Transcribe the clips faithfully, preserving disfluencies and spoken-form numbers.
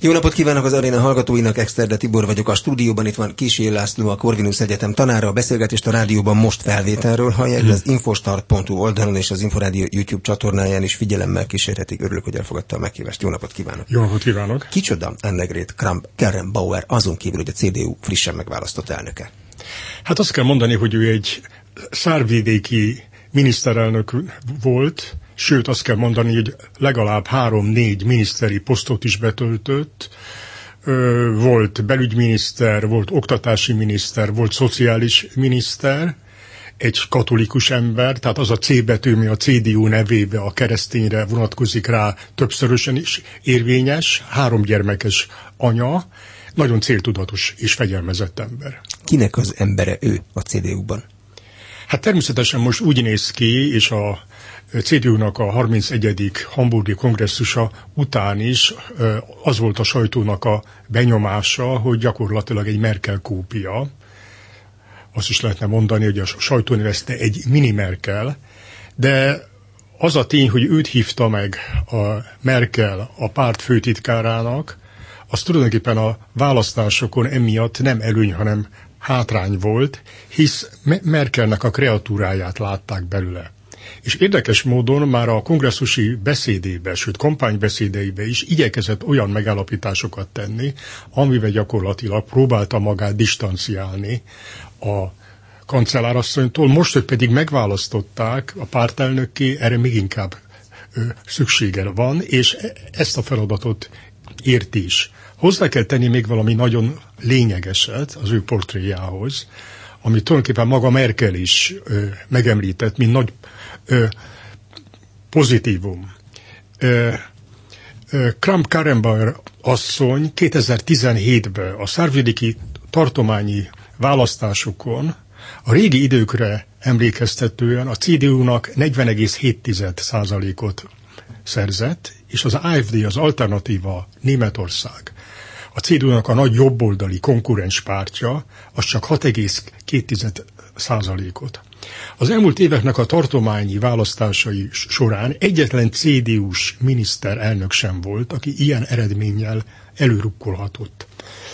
Jó napot kívánok az aréna hallgatóinak, Exterde Tibor vagyok a stúdióban, itt van Kissé László, a Corvinus Egyetem tanára, a beszélgetést a rádióban most felvételről hallják, az infostart pont hu oldalon és az Inforádió YouTube csatornáján is figyelemmel kísérhetik. Örülök, hogy elfogadta a meghívást. Jó napot kívánok! Jó napot kívánok! Kicsoda Annegret Kramp-Karrenbauer, azon kívül, hogy a cé dé u frissen megválasztott elnöke? Hát azt kell mondani, hogy ő egy szárvidéki miniszterelnök volt, sőt azt kell mondani, hogy legalább három-négy miniszteri posztot is betöltött. Volt belügyminiszter, volt oktatási miniszter, volt szociális miniszter, egy katolikus ember, tehát az a C betű, ami a cé dé u nevébe, a keresztényre vonatkozik rá, többszörösen is érvényes, három gyermekes anya, nagyon céltudatos és fegyelmezett ember. Kinek az embere ő a cé dé u-ban? Hát természetesen most úgy néz ki, és a cé dé u-nak a harmincegyedik hamburgi kongresszusa után is az volt a sajtónak a benyomása, hogy gyakorlatilag egy Merkel kópia. Azt is lehetne mondani, hogy a sajtó nevezte egy mini Merkel, de az a tény, hogy őt hívta meg a Merkel a párt főtitkárának, az tulajdonképpen a választásokon emiatt nem előny, hanem hátrány volt, hisz Merkelnek a kreatúráját látták belőle. És érdekes módon már a kongresszusi beszédébe, sőt kampánybeszédeibe is igyekezett olyan megállapításokat tenni, amivel gyakorlatilag próbálta magát distanciálni a kancellárasszonytól. Most, hogy pedig megválasztották a pártelnökké, erre még inkább ö, szüksége van, és ezt a feladatot érti is. Hozzá kell tenni még valami nagyon lényegeset az ő portréjához, amit tulajdonképpen maga Merkel is ö, megemlített, mint nagy ö, pozitívum. Ö, ö, Kramp-Karrenbauer asszony kétezer-tizenhétben a szárvidéki tartományi választásokon a régi időkre emlékeztetően a cé dé u-nak negyven egész hét százalékot szerzett, és az á ef dé, az Alternatíva Németország, a cé dé u-nak a nagy jobboldali konkurens pártja, az csak hat egész két százalékot. Az elmúlt éveknek a tartományi választásai során egyetlen cé dé u-s miniszterelnök sem volt, aki ilyen eredménnyel előrukkolhatott.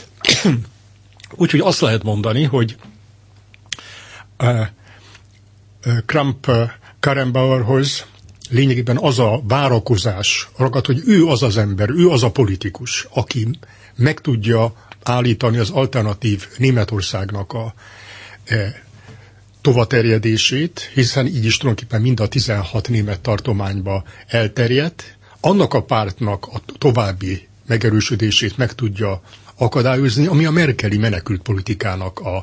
Úgyhogy azt lehet mondani, hogy uh, uh, Kramp-Karrenbauerhoz lényegében az a várakozás ragad, hogy ő az az ember, ő az a politikus, aki meg tudja állítani az alternatív Németországnak a e, tovaterjedését, hiszen így is tulajdonképpen mind a tizenhat német tartományba elterjedt, annak a pártnak a további megerősödését meg tudja akadályozni, ami a merkeli menekült politikának a,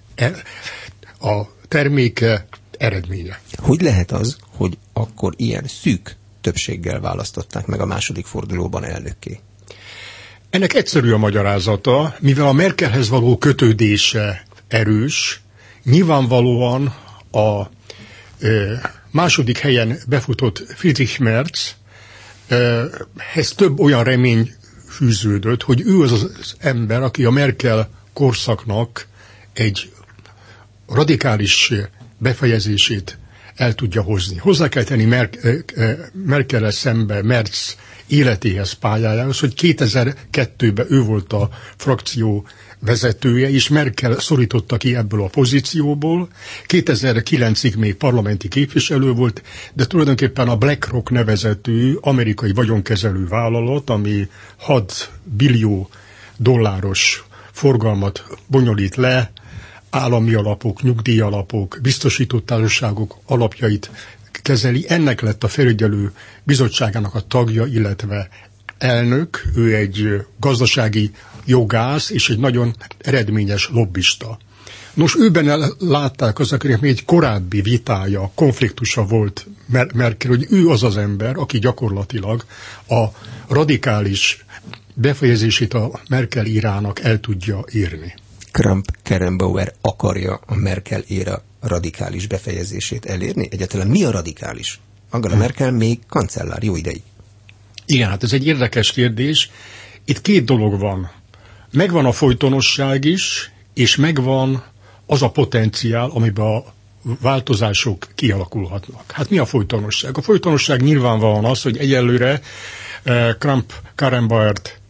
a terméke, eredménye. Hogy lehet az, hogy akkor ilyen szűk többséggel választották meg a második fordulóban elnökké? Ennek egyszerű a magyarázata, mivel a Merkelhez való kötődése erős, nyilvánvalóan a e, második helyen befutott Friedrich Merz e, hez több olyan remény fűződött, hogy ő az az ember, aki a Merkel korszaknak egy radikális befejezését el tudja hozni. Hozzá kell tenni Mer- Merkel-el szembe Merz életéhez, pályájához, hogy kétezer-kettőben ő volt a frakció vezetője, és Merkel szorította ki ebből a pozícióból. kétezer-kilencig még parlamenti képviselő volt, de tulajdonképpen a BlackRock nevezetű amerikai vagyonkezelő vállalat, ami hat billió dolláros forgalmat bonyolít le, állami alapok, nyugdíjalapok, biztosítótársaságok alapjait kezeli. Ennek lett a felügyelő bizottságának a tagja, illetve elnök. Ő egy gazdasági jogász és egy nagyon eredményes lobbista. Nos, őben látták azok, hogy egy korábbi vitája, konfliktusa volt Merkel, hogy ő az az ember, aki gyakorlatilag a radikális befejezését a Merkel érának el tudja írni. Kramp-Karrenbauer akarja a Merkel éra radikális befejezését elérni? Egyáltalán mi a radikális? Angela Merkel még kancellár jó ideig. Igen, hát ez egy érdekes kérdés. Itt két dolog van. Megvan a folytonosság is, és megvan az a potenciál, amiben a változások kialakulhatnak. Hát mi a folytonosság? A folytonosság nyilvánvalóan az, hogy egyelőre eh, Kramp-Karrenbauert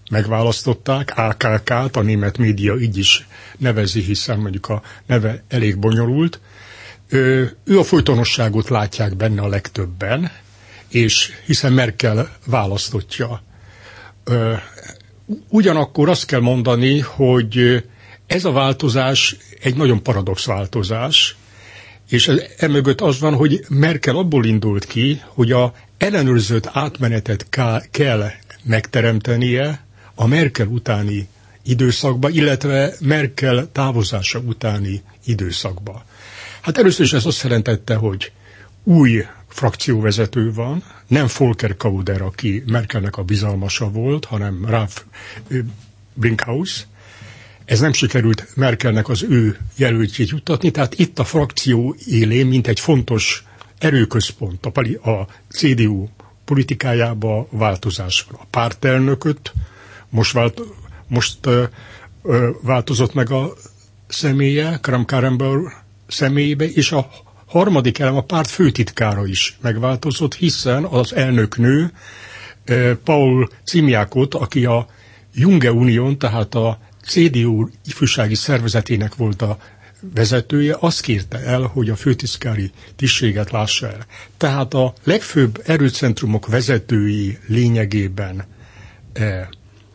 megválasztották, á ká ká-t, a német média így is nevezi, hiszen mondjuk a neve elég bonyolult. Ő, ő a folytonosságot látják benne a legtöbben, és hiszen Merkel választottja. Ugyanakkor azt kell mondani, hogy ez a változás egy nagyon paradox változás, és emögött az van, hogy Merkel abból indult ki, hogy a ellenőrzött átmenetet kell megteremtenie a Merkel utáni időszakba, illetve Merkel távozása utáni időszakba. Hát először is ez azt jelentette, hogy új frakcióvezető van, nem Volker Kauder, aki Merkelnek a bizalmasa volt, hanem Ralf Brinkhaus. Ez nem sikerült Merkelnek az ő jelöltjét juttatni, tehát itt a frakció élén, mint egy fontos erőközpont a, a cé dé u politikájába változás van. A pártelnököt most, vált, most ö, ö, változott meg a személye, Kramp-Karrenbauer személyébe, és a harmadik elem, a párt főtitkára is megváltozott, hiszen az elnöknő Paul Ziemiakot, aki a Junge Union, tehát a cé dé u ifjúsági szervezetének volt a vezetője, azt kérte el, hogy a főtitkári tisztséget lássa el. Tehát a legfőbb erőcentrumok vezetői lényegében eh,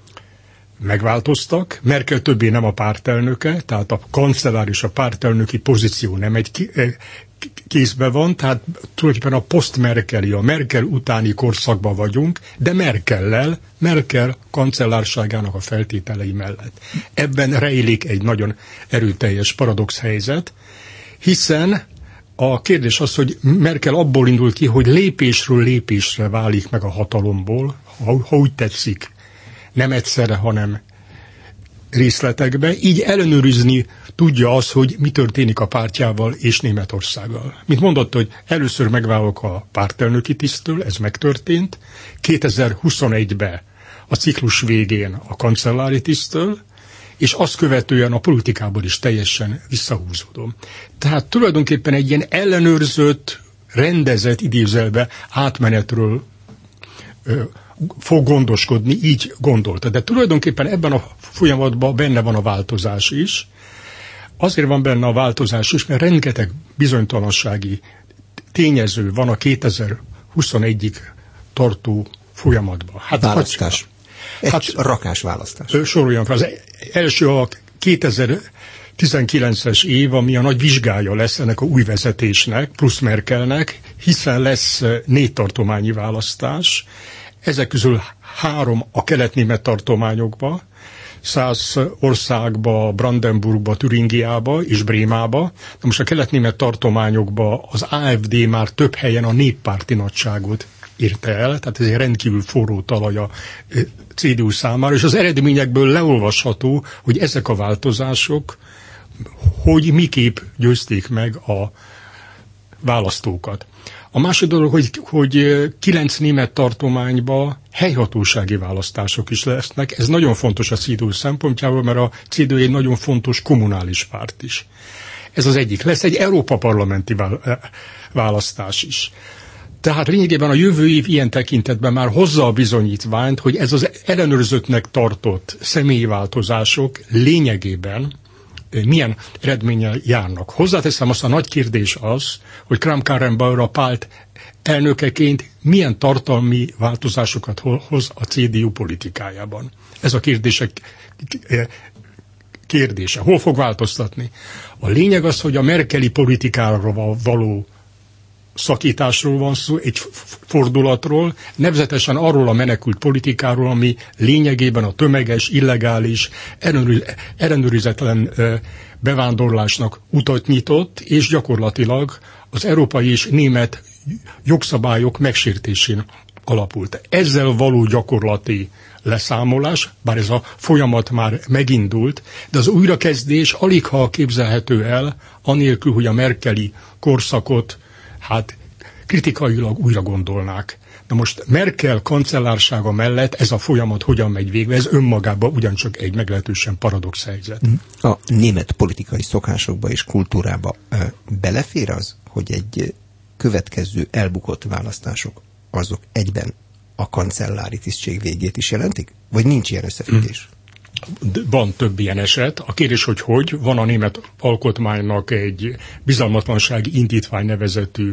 megváltoztak. Merkel többé nem a pártelnöke, tehát a kancellár és a pártelnöki pozíció nem egy kézben van, tehát tulajdonképpen a post-Merkeli, a Merkel utáni korszakban vagyunk, de Merkellel, Merkel kancellárságának a feltételei mellett. Ebben rejlik egy nagyon erőteljes paradox helyzet, hiszen a kérdés az, hogy Merkel abból indul ki, hogy lépésről lépésre válik meg a hatalomból, ha, ha úgy tetszik, nem egyszerre, hanem részletekbe, így ellenőrizni tudja az, hogy mi történik a pártjával és Németországgal. Mint mondott, hogy először megválok a pártelnöki tisztől, ez megtörtént, kétezer-huszonegyben a ciklus végén a kancellári tisztől, és azt követően a politikából is teljesen visszahúzódom. Tehát tulajdonképpen egy ilyen ellenőrzött, rendezett, idézőjelbe átmenetről ö, fog gondoskodni, így gondolta. De tulajdonképpen ebben a folyamatban benne van a változás is. Azért van benne a változás is, mert rengeteg bizonytalansági tényező van a kétezer-huszonegyig tartó folyamatban. Hát választás. Egy hát, rakás választás. Soroljam fel. Az első a kétezer-tizenkilences év, ami a nagy vizsgája lesz ennek a új vezetésnek, plusz Merkelnek, hiszen lesz négy tartományi választás. Ezek közül három a kelet-német tartományokba, száz országba, Brandenburgba, Türingiába és Brémába. Na most a kelet-német tartományokba az á ef dé már több helyen a néppárti nagyságot érte el, tehát ez egy rendkívül forró talaj a cé dé u számára, és az eredményekből leolvasható, hogy ezek a változások, hogy miképp győzték meg a választókat. A másik dolog, hogy, hogy kilenc német tartományban helyhatósági választások is lesznek. Ez nagyon fontos a cé dé u szempontjából, mert a cé dé u egy nagyon fontos kommunális párt is. Ez az egyik. Lesz egy Európa parlamenti választás is. Tehát lényegében a jövő év ilyen tekintetben már hozza a bizonyítványt, hogy ez az ellenőrzöttnek tartott személyi változások lényegében milyen eredménnyel járnak. Hozzáteszem, azt a nagy kérdés az, hogy Kramp-Karrenbauer a párt elnökeként milyen tartalmi változásokat hoz a cé dé u politikájában. Ez a kérdések kérdése. Hol fog változtatni? A lényeg az, hogy a merkeli politikára való szakításról van szó, egy fordulatról, nevezetesen arról a menekült politikáról, ami lényegében a tömeges, illegális, ellenőrizetlen bevándorlásnak utat nyitott, és gyakorlatilag az európai és német jogszabályok megsértésén alapult. Ezzel való gyakorlati leszámolás, bár ez a folyamat már megindult, de az újrakezdés aligha képzelhető el, anélkül, hogy a merkeli korszakot hát kritikailag újra gondolnák. Na most Merkel kancellársága mellett ez a folyamat hogyan megy végbe, ez önmagában ugyancsak egy meglehetősen paradox helyzet. A német politikai szokásokba és kultúrába belefér az, hogy egy következő elbukott választások azok egyben a kancellári tisztség végét is jelentik? Vagy nincs ilyen összefüggés? Van több ilyen eset. A kérdés, hogy hogy, van a német alkotmánynak egy bizalmatlansági indítvány nevezetű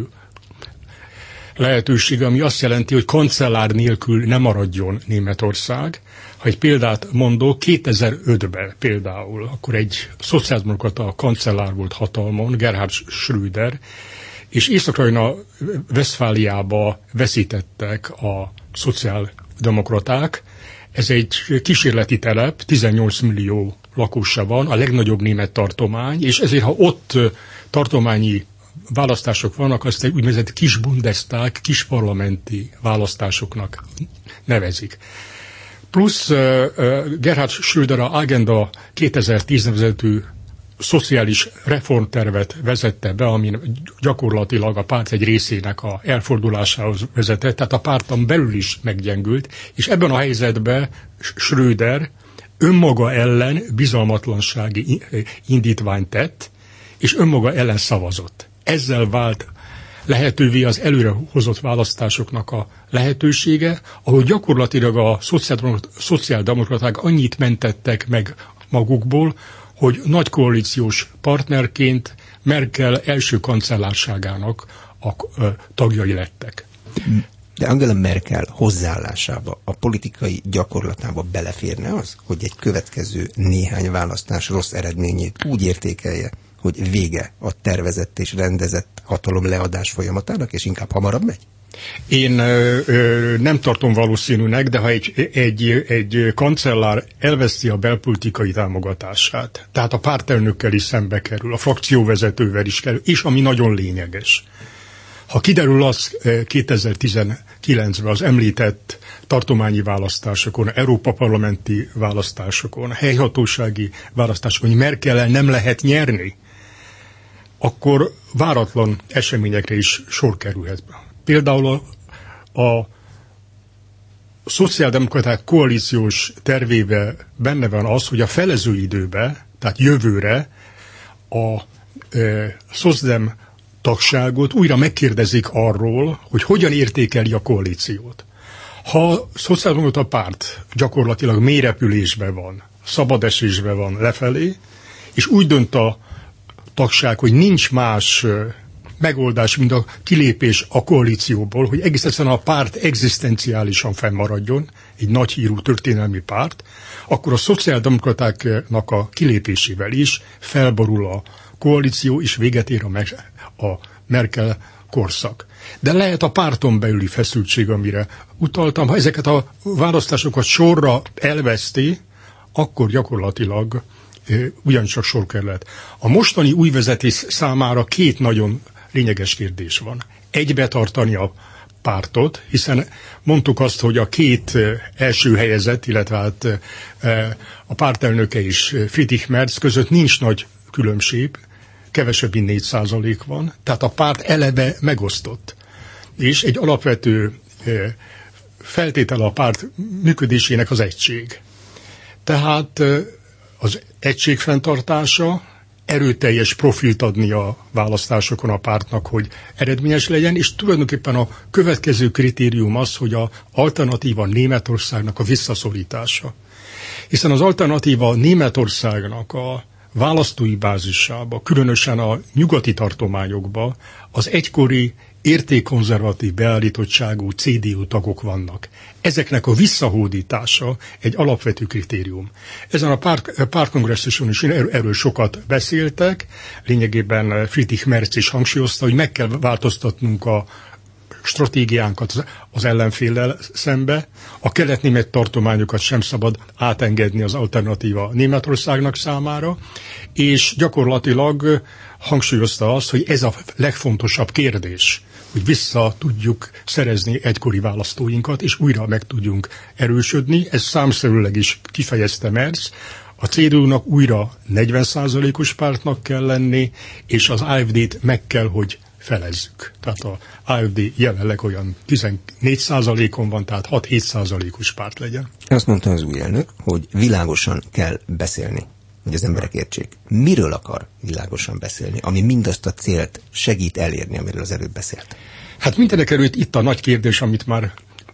lehetőség, ami azt jelenti, hogy kancellár nélkül nem maradjon Németország. Ha egy példát mondok, kétezer-ötben például, akkor egy szociáldemokrata kancellár volt hatalmon, Gerhard Schröder, és Észak-Rajna Westfáliába veszítettek a szociáldemokraták. Ez egy kísérleti telep, tizennyolc millió lakosa van, a legnagyobb német tartomány, és ezért, ha ott tartományi választások vannak, azt egy úgynevezett kis Bundestag, kis parlamenti választásoknak nevezik. Plusz uh, Gerhard Schröder a Agenda kétezer-tíz nevezetű szociális reformtervet vezette be, ami gyakorlatilag a párt egy részének a elfordulásához vezetett, tehát a párton belül is meggyengült, és ebben a helyzetben Schröder önmaga ellen bizalmatlansági indítványt tett, és önmaga ellen szavazott. Ezzel vált lehetővé az előrehozott választásoknak a lehetősége, ahol gyakorlatilag a szociáldemokraták annyit mentettek meg magukból, hogy nagy koalíciós partnerként Merkel első kancellárságának a tagjai lettek. De Angela Merkel hozzáállásába, a politikai gyakorlatába beleférne az, hogy egy következő néhány választás rossz eredményét úgy értékelje, hogy vége a tervezett és rendezett hatalom leadás folyamatának, és inkább hamarabb megy? Én ö, ö, nem tartom valószínűnek, de ha egy, egy, egy kancellár elveszti a belpolitikai támogatását, tehát a pártelnökkel is szembe kerül, a frakcióvezetővel is kerül, és ami nagyon lényeges. Ha kiderül az kétezer-tizenkilencben az említett tartományi választásokon, Európa parlamenti választásokon, helyhatósági választásokon, hogy Merkellel nem lehet nyerni, akkor váratlan eseményekre is sor kerülhet. Például a, a szociáldemokraták koalíciós tervébe benne van az, hogy a felező időben, tehát jövőre a e, szocdem tagságot újra megkérdezik arról, hogy hogyan értékeli a koalíciót. Ha a szociáldemokrata párt gyakorlatilag mélyrepülésben van, szabadesésben van lefelé, és úgy dönt a tagság, hogy nincs más megoldás, mint a kilépés a koalícióból, hogy egész egyszerűen a párt egzisztenciálisan fennmaradjon, egy nagy hírű történelmi párt, akkor a szociáldemokratáknak a kilépésével is felborul a koalíció, és véget ér a, me- a Merkel korszak. De lehet a párton belüli feszültség, amire utaltam, ha ezeket a választásokat sorra elveszti, akkor gyakorlatilag e, ugyancsak sor kerülhet. A mostani új vezetés számára két nagyon lényeges kérdés van. Egybe tartani a pártot, hiszen mondtuk azt, hogy a két első helyezett, illetve hát a pártelnöke is Friedrich Merz között nincs nagy különbség, kevesebb, mint négy százalék van, tehát a párt eleve megosztott. És egy alapvető feltétele a párt működésének az egység. Tehát az egység fenntartása, erőteljes profilt adni a választásokon a pártnak, hogy eredményes legyen, és tulajdonképpen a következő kritérium az, hogy az alternatíva Németországnak a visszaszorítása. Hiszen az alternatíva Németországnak a választói bázisába, különösen a nyugati tartományokba az egykori értékkonzervatív beállítottságú cé dé u tagok vannak. Ezeknek a visszahódítása egy alapvető kritérium. Ezen a párt, pártkongresszuson is erről sokat beszéltek, lényegében Friedrich Merz is hangsúlyozta, hogy meg kell változtatnunk a stratégiánkat az ellenféllel szembe, a kelet-német tartományokat sem szabad átengedni az alternatíva Németországnak számára, és gyakorlatilag hangsúlyozta azt, hogy ez a legfontosabb kérdés, hogy vissza tudjuk szerezni egykori választóinkat, és újra meg tudjunk erősödni. Ez számszerűleg is kifejezte Merz. A cé dé u-nak újra negyven százalékos pártnak kell lenni, és az á ef dét meg kell, hogy felezzük. Tehát az á ef dé jelenleg olyan tizennégy százalékon van, tehát hat-hét százalékos párt legyen. Azt mondta az új elnök, hogy világosan kell beszélni, hogy az emberek értsék. Miről akar világosan beszélni, ami mindazt a célt segít elérni, amiről az előbb beszélt? Hát mindenek előtt itt a nagy kérdés, amit már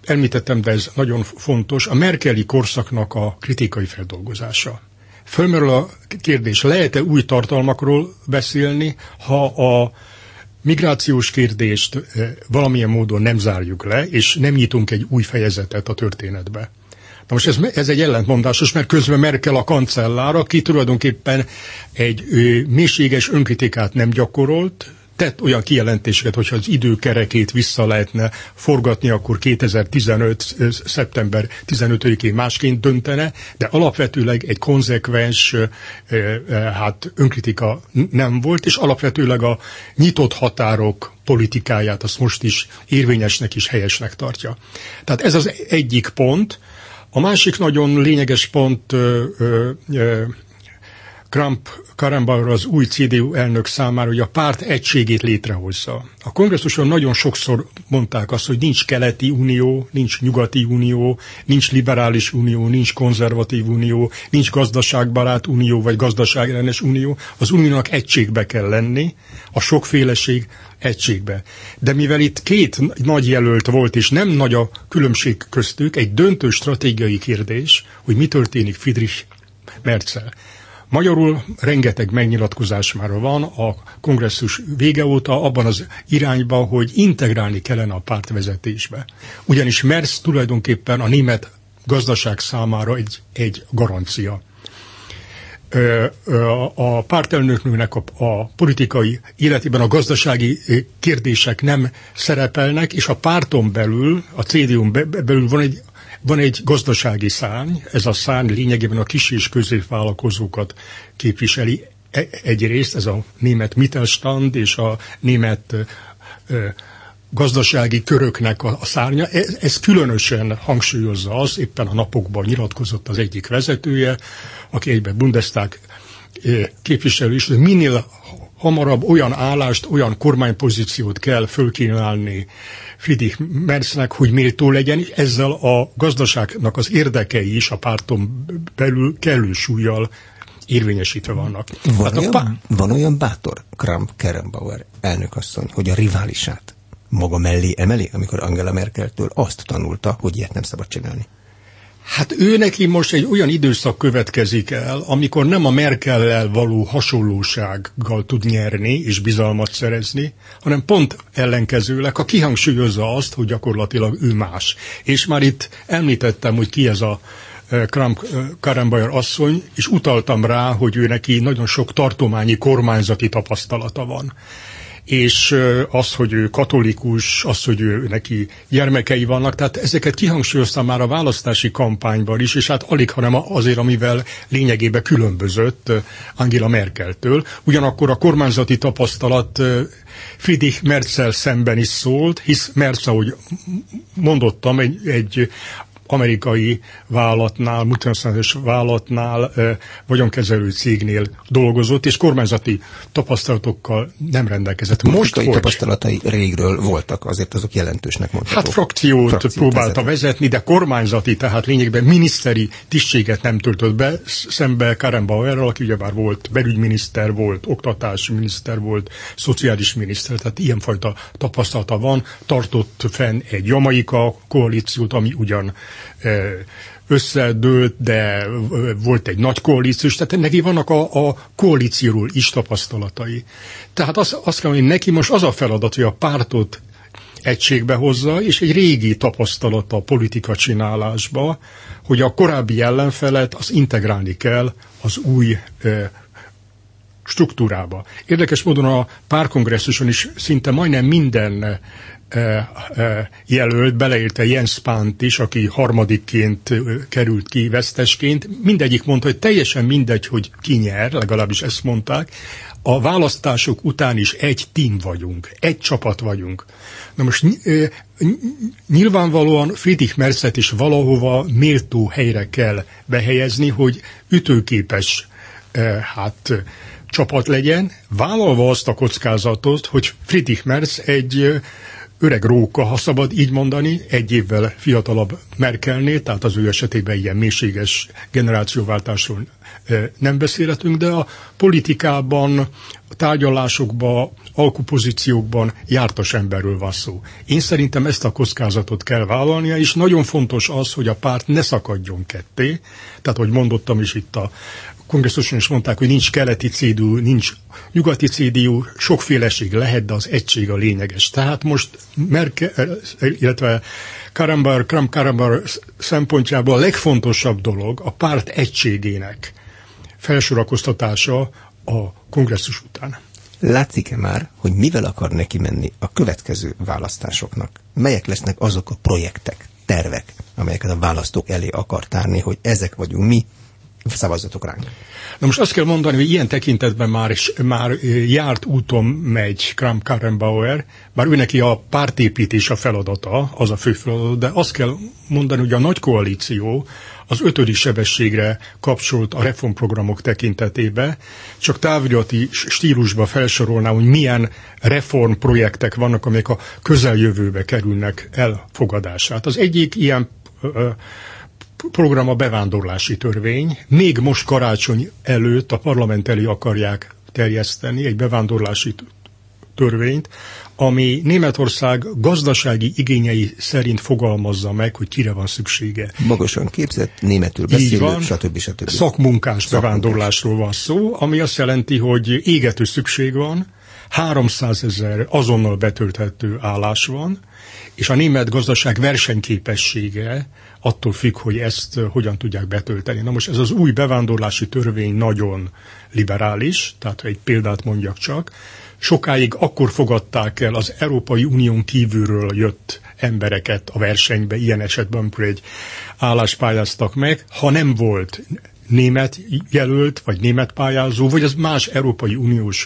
említettem, de ez nagyon fontos, a merkeli korszaknak a kritikai feldolgozása. Fölmerül a kérdés, lehet-e új tartalmakról beszélni, ha a migrációs kérdést valamilyen módon nem zárjuk le, és nem nyitunk egy új fejezetet a történetbe. Na most ez, ez egy ellentmondásos, mert közben Merkel a kancellár, aki tulajdonképpen egy ő, mélységes önkritikát nem gyakorolt, tett olyan kijelentéseket, hogyha az időkerekét vissza lehetne forgatni, akkor kétezer-tizenöt. szeptember tizenötödikén másként döntene, de alapvetőleg egy konzekvens hát önkritika nem volt, és alapvetőleg a nyitott határok politikáját azt most is érvényesnek és helyesnek tartja. Tehát ez az egyik pont. A másik nagyon lényeges pont ö, ö, ö, Kramp-Karrenbauer az új cé dé u elnök számára, hogy a párt egységét létrehozza. A kongresszuson nagyon sokszor mondták azt, hogy nincs keleti unió, nincs nyugati unió, nincs liberális unió, nincs konzervatív unió, nincs gazdaságbarát unió, vagy gazdaságellenes unió. Az uniónak egységbe kell lenni, a sokféleség egységbe. De mivel itt két nagy jelölt volt, és nem nagy a különbség köztük, egy döntő stratégiai kérdés, hogy mi történik Friedrich Merzel. Magyarul rengeteg megnyilatkozás már van a kongresszus vége óta abban az irányban, hogy integrálni kellene a pártvezetésbe. Ugyanis Merz tulajdonképpen a német gazdaság számára egy, egy garancia. A pártelnöknek a, a politikai életében a gazdasági kérdések nem szerepelnek, és a párton belül, a cé dé u-n belül van egy Van egy gazdasági szárny, ez a szárny lényegében a kis és középvállalkozókat képviseli egyrészt, ez a német Mittelstand és a német ö, gazdasági köröknek a, a szárnya. Ez, ez különösen hangsúlyozza az, éppen a napokban nyilatkozott az egyik vezetője, aki egyben Bundestag képviselő is, hogy minél hamarabb olyan állást, olyan kormánypozíciót kell fölkínálni Friedrich Merznek, hogy méltó legyen, és ezzel a gazdaságnak az érdekei is a párton belül kellő súllyal érvényesítve vannak. Van, hát olyan, pá... van olyan bátor Kramp-Karrenbauer elnökasszony, hogy a riválisát maga mellé emeli, amikor Angela Merkeltől azt tanulta, hogy ilyet nem szabad csinálni? Hát ő neki most egy olyan időszak következik el, amikor nem a Merkellel való hasonlósággal tud nyerni és bizalmat szerezni, hanem pont ellenkezőleg, ha kihangsúlyozza azt, hogy gyakorlatilag ő más. És már itt említettem, hogy ki ez a Kramp-Karrenbauer asszony, és utaltam rá, hogy ő neki nagyon sok tartományi kormányzati tapasztalata van. És az, hogy ő katolikus, az, hogy ő neki gyermekei vannak, tehát ezeket kihangsúlyoztam már a választási kampányban is, és hát alig, hanem azért, amivel lényegében különbözött Angela Merkeltől. Ugyanakkor a kormányzati tapasztalat Friedrich Merzel szemben is szólt, hisz Merz, ahogy mondottam, egy, egy amerikai vállalatnál, multinacionális vállalatnál, vagyonkezelő cégnél dolgozott, és kormányzati tapasztalatokkal nem rendelkezett. Most hogy... tapasztalatai régről voltak, azért azok jelentősnek mondhatók. Hát frakciót, frakciót próbálta vezetni. vezetni, de kormányzati, tehát lényegben miniszteri tisztséget nem töltött be, szembe Karrenbauerrel, aki ugyebár volt belügyminiszter, volt oktatási miniszter, volt szociális miniszter, tehát ilyenfajta tapasztalata van, tartott fenn egy Jamaika koalíciót, ami ugyan összedőlt, de volt egy nagy koalíciós, tehát neki vannak a, a koalícióról is tapasztalatai. Tehát azt, azt kell mondani, neki most az a feladat, hogy a pártot egységbe hozza, és egy régi tapasztalata a politika csinálásba, hogy a korábbi ellenfelet az integrálni kell az új e, struktúrába. Érdekes módon a párkongresszuson is szinte majdnem minden jelölt, beleérte Jens Spahnt is, aki harmadikként került ki vesztesként. Mindegyik mondta, hogy teljesen mindegy, hogy ki nyer, legalábbis ezt mondták. A választások után is egy tím vagyunk, egy csapat vagyunk. Na most nyilvánvalóan Friedrich Merzet is valahova méltó helyre kell behelyezni, hogy ütőképes hát, csapat legyen, vállalva azt a kockázatot, hogy Friedrich Merz egy öreg róka, ha szabad így mondani, egy évvel fiatalabb Merkelnél, tehát az ő esetében ilyen mélységes generációváltásról nem beszélhetünk, de a politikában tárgyalásokban, alkupozíciókban jártas emberről van szó. Én szerintem ezt a kockázatot kell vállalnia, és nagyon fontos az, hogy a párt ne szakadjon ketté. Tehát, hogy mondottam is itt a kongresszuson is mondták, hogy nincs keleti cé dé u, nincs nyugati cé dé u, sokféleség lehet, de az egység a lényeges. Tehát most Merkel, illetve Karambár, Kram Karambár szempontjából a legfontosabb dolog a párt egységének felsorakoztatása a kongresszus után. Látszik-e már, hogy mivel akar neki menni a következő választásoknak? Melyek lesznek azok a projektek, tervek, amelyeket a választók elé akar tárni, hogy ezek vagyunk mi, szavazzatok ránk. Na most azt kell mondani, hogy ilyen tekintetben már, már járt úton megy Kram Karrenbauer, bár ő neki a pártépítés a feladata, az a fő feladat, de azt kell mondani, hogy a nagy koalíció az ötödik sebességre kapcsolt a reformprogramok tekintetében, csak távirati stílusba felsorolná, hogy milyen reformprojektek vannak, amelyek a közeljövőbe kerülnek elfogadását. Az egyik ilyen ö, program a bevándorlási törvény. Még most karácsony előtt a parlament elé akarják terjeszteni egy bevándorlási törvényt, ami Németország gazdasági igényei szerint fogalmazza meg, hogy kire van szüksége. Magasan képzett, németül beszélő, stb. stb. Szakmunkás bevándorlásról van szó, ami azt jelenti, hogy égető szükség van, háromszázezer azonnal betölthető állás van, és a német gazdaság versenyképessége attól függ, hogy ezt hogyan tudják betölteni. Na most ez az új bevándorlási törvény nagyon liberális, tehát egy példát mondjak csak, sokáig akkor fogadták el az Európai Unión kívülről jött embereket a versenybe, ilyen esetben, amikor egy állást pályáztak meg, ha nem volt német jelölt, vagy német pályázó, vagy az más Európai Uniós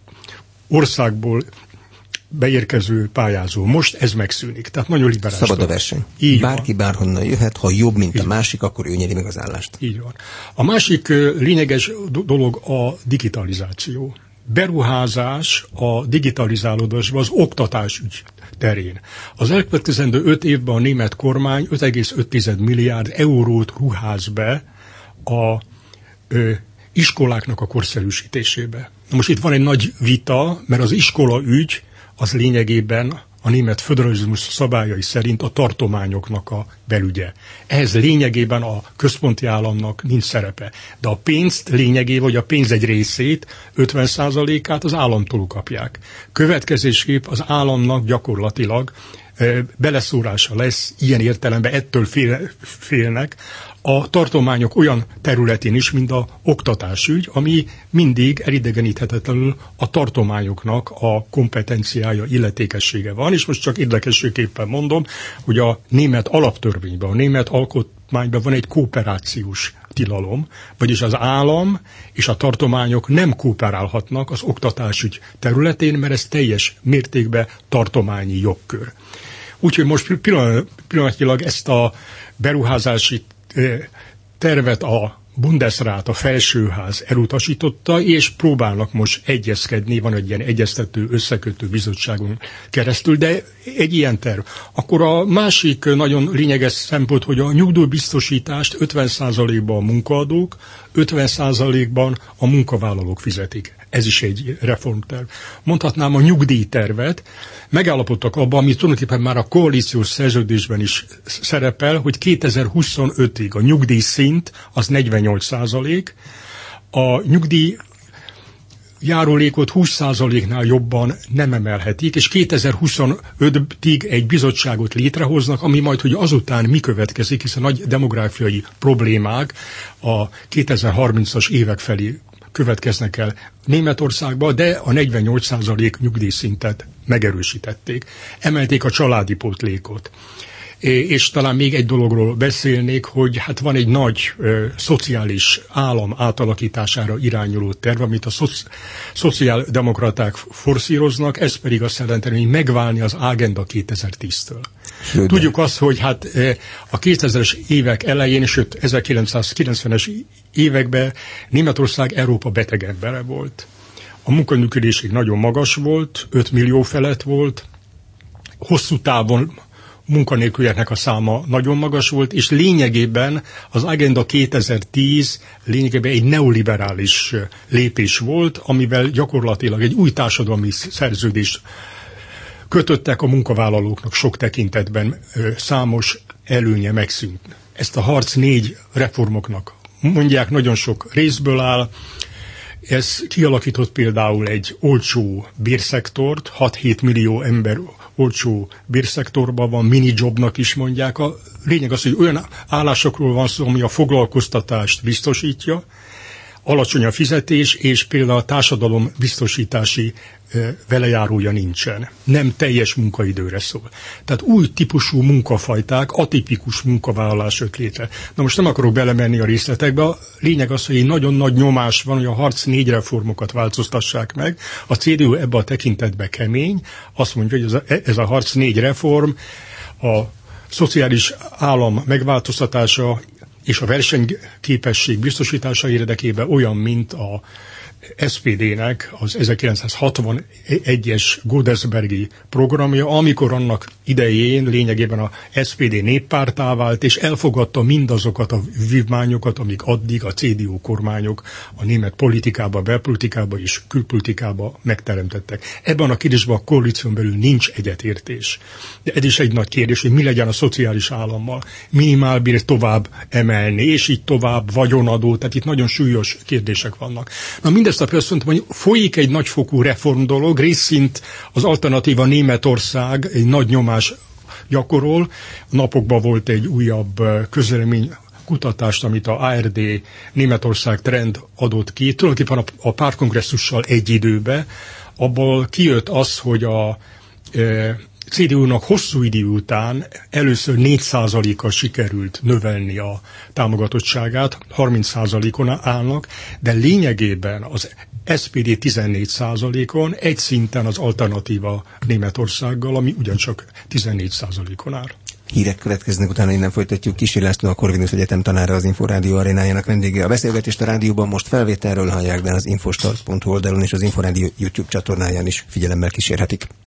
országból beérkező pályázó. Most ez megszűnik. Tehát nagyon liberális. Szabad a verseny. Így Bárki van. Bárhonnan jöhet, ha jobb, mint Így a másik, akkor ő nyeri meg az állást. Így van. A másik lényeges dolog a digitalizáció. Beruházás a digitalizálódásban az oktatás ügy terén. Az elkövetkezendő öt évben a német kormány öt egész öt milliárd eurót ruház be a ö, iskoláknak a korszerűsítésébe. Most itt van egy nagy vita, mert az iskola ügy az lényegében a német föderalizmus szabályai szerint a tartományoknak a belügye. Ehhez lényegében a központi államnak nincs szerepe. De a pénzt lényegében, vagy a pénz egy részét, ötven százalékát az államtól kapják. Következésképp az államnak gyakorlatilag e, beleszórása lesz, ilyen értelemben ettől fél, félnek, a tartományok olyan területén is, mint a oktatásügy, ami mindig elidegeníthetetlenül a tartományoknak a kompetenciája, illetékessége van, és most csak érdekességképpen mondom, hogy a német alaptörvényben, a német alkotmányban van egy kooperációs tilalom, vagyis az állam és a tartományok nem kooperálhatnak az oktatásügy területén, mert ez teljes mértékben tartományi jogkör. Úgyhogy most pillanatnyilag ezt a beruházási tervet a Bundesrat, a felsőház elutasította, és próbálnak most egyezkedni, van egy ilyen egyeztető, összekötő bizottságon keresztül, de egy ilyen terv. Akkor a másik nagyon lényeges szempont, hogy a nyugdíjbiztosítást ötven százalékban a munkaadók, ötven százalékban a munkavállalók fizetik. Ez is egy reformterv. Mondhatnám a nyugdíjtervet. Megállapodtak abban, ami tulajdonképpen már a koalíciós szerződésben is szerepel, hogy kétezer-huszonötig a nyugdíjszint az negyvennyolc százalék, a nyugdíj járulékot húsz százaléknál jobban nem emelhetik, és kétezer-huszonötig egy bizottságot létrehoznak, ami majd, hogy azután mi következik, hiszen nagy demográfiai problémák a kétezer-harmincas évek felé következnek el Németországba, de a negyvennyolc százalék nyugdíjszintet megerősítették. Emelték a családi pótlékot. És talán még egy dologról beszélnék, hogy hát van egy nagy ö, szociális állam átalakítására irányuló terv, amit a szoci, szociáldemokraták forszíroznak, ez pedig azt jelenti, hogy megválni az Agenda kétezer-tíztől. Sőt, tudjuk azt, hogy hát a kétezres évek elején, sőt ezerkilencszázkilencvenes években Németország Európa beteg embere volt. A munkanélküliség nagyon magas volt, öt millió felett volt, hosszú távon munkanélkülieknek a száma nagyon magas volt, és lényegében az Agenda kétezer-tíz lényegében egy neoliberális lépés volt, amivel gyakorlatilag egy új társadalmi szerződést kötöttek, a munkavállalóknak sok tekintetben számos előnye megszűnt. Ezt a harc négy reformoknak mondják, nagyon sok részből áll. Ez kialakított például egy olcsó bérszektort, hat-hét millió ember olcsó bérszektorban van, minijobnak is mondják. A lényeg az, hogy olyan állásokról van szó, ami a foglalkoztatást biztosítja, alacsony a fizetés, és például a társadalom biztosítási velejárója nincsen. Nem teljes munkaidőre szól. Tehát új típusú munkafajták, atipikus munkavállalás jött létre. Na most nem akarok belemenni a részletekbe, a lényeg az, hogy egy nagyon nagy nyomás van, hogy a harc négy reformokat változtassák meg. A cé dé u ebben a tekintetben kemény, azt mondja, hogy ez a, ez a harc négy reform, a szociális állam megváltoztatása és a versenyképesség biztosítása érdekében olyan, mint a es pé dé-nek az ezerkilencszázhatvanegyes Godesbergi programja, amikor annak idején lényegében a es pé dé néppárttá vált, és elfogadta mindazokat a vívmányokat, amik addig a cé dé u kormányok a német politikába, belpolitikába és külpolitikába megteremtettek. Ebben a kérdésben a koalíción belül nincs egyetértés. De ez is egy nagy kérdés, hogy mi legyen a szociális állammal. Minimálbért tovább emelni, és így tovább vagyonadó, tehát itt nagyon súlyos kérdések vannak. Na mindezt a azt mondtam, hogy folyik egy nagyfokú reform dolog, részint az alternatíva Németország egy nagy nyomás gyakorol. Napokban volt egy újabb közlemény kutatást, amit a á er dé Németország Trend adott ki, tulajdonképpen a, a pártkongresszussal egy időbe, abból kijött az, hogy a e, cé dé u-nak hosszú idő után először négy százalékkal sikerült növelni a támogatottságát, harminc százalékon állnak, de lényegében az es pé dé tizennégy százalékon, egy szinten az alternatíva Németországgal, ami ugyancsak tizennégy százalékon áll. Hírek következnek, utána innen folytatjuk. Kissé László, a Corvinus Egyetem tanára, az Inforádió arénájának vendége. A beszélgetést a rádióban most felvételről hallják, de az infostart pont hu oldalon és az Inforádió YouTube csatornáján is figyelemmel kísérhetik.